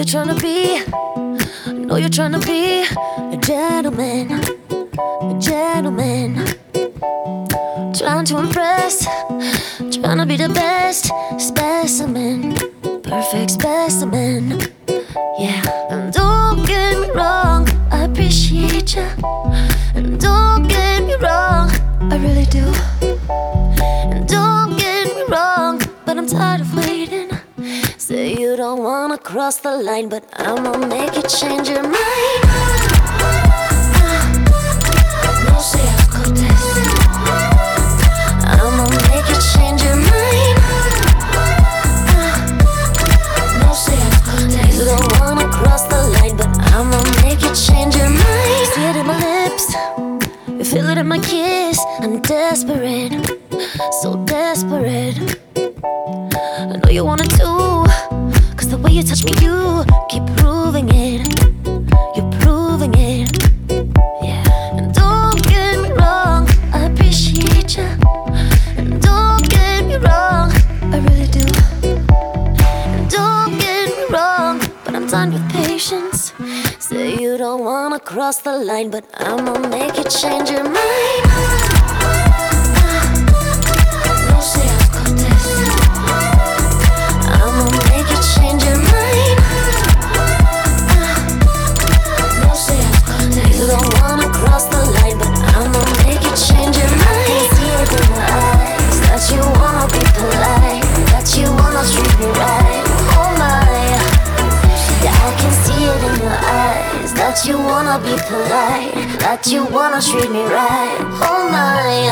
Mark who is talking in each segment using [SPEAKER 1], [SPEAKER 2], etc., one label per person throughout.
[SPEAKER 1] you're trying to be, know you're trying to be a gentleman, a gentleman. Trying to impress, trying to be the best specimen, perfect specimen. Yeah, and don't get me wrong, I appreciate ya. And don't get me wrong, I really do. And don't get me wrong, but I'm tired of waiting. Say you don't wanna cross the line, but I'ma make you change your mind. No seas cortés, I'ma make you change your mind. No seas cortés, you don't wanna cross the line, but I'ma make you change your mind. You see it in my lips, you feel it in my kiss. I'm desperate, so desperate. I know you want it too, cause the way you touch me, you keep proving it. You're proving it, yeah. And don't get me wrong, I appreciate ya. And don't get me wrong, I really do. And don't get me wrong, but I'm done with patience. Say you don't wanna cross the line, but I'ma make you change your mind. No seas cortés, I'ma make you change your mind. No seas cortés, you don't wanna cross the line, but I'ma make you change your mind. I see it in your eyes that you wanna be polite, that you wanna treat me right. Oh my, yeah, I can see it in your eyes that you wanna be polite, that you wanna treat me right. Oh my.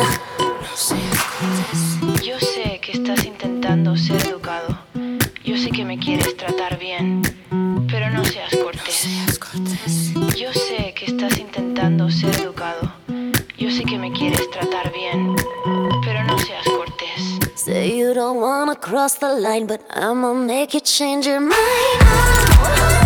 [SPEAKER 2] Yo sé que estás intentando ser educado. Yo sé que me quieres tratar bien, pero no seas cortés. Yo sé que estás intentando ser educado. Yo sé que me quieres tratar bien, pero no seas cortés.
[SPEAKER 1] Say you don't wanna cross the line, but I'ma make you change your mind.